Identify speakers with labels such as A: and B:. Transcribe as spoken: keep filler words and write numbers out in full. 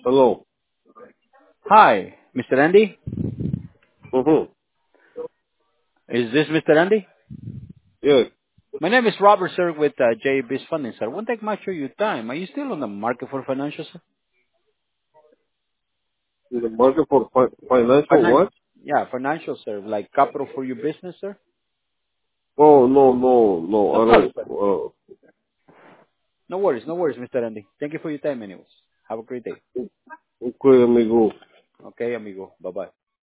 A: Hello.
B: Hi, Mister Andy.
A: Mm-hmm.
B: Is this Mister Andy?
A: Yes.
B: My name is Robert, sir, with uh, J B S Funding, sir. Won't take much of your time. Are you still on the market for financial, sir?
A: In the market for fi- financial
B: Finan-
A: what?
B: yeah, financial, sir. Like capital for your business, sir?
A: Oh, no, no, no.
B: No
A: I
B: problem,
A: don't.
B: sir.
A: Uh,
B: No worries, no worries, Mister Andy. Thank you for your time, anyways. Have a great day.
A: okay, amigo.
B: Okay, amigo. Bye-bye.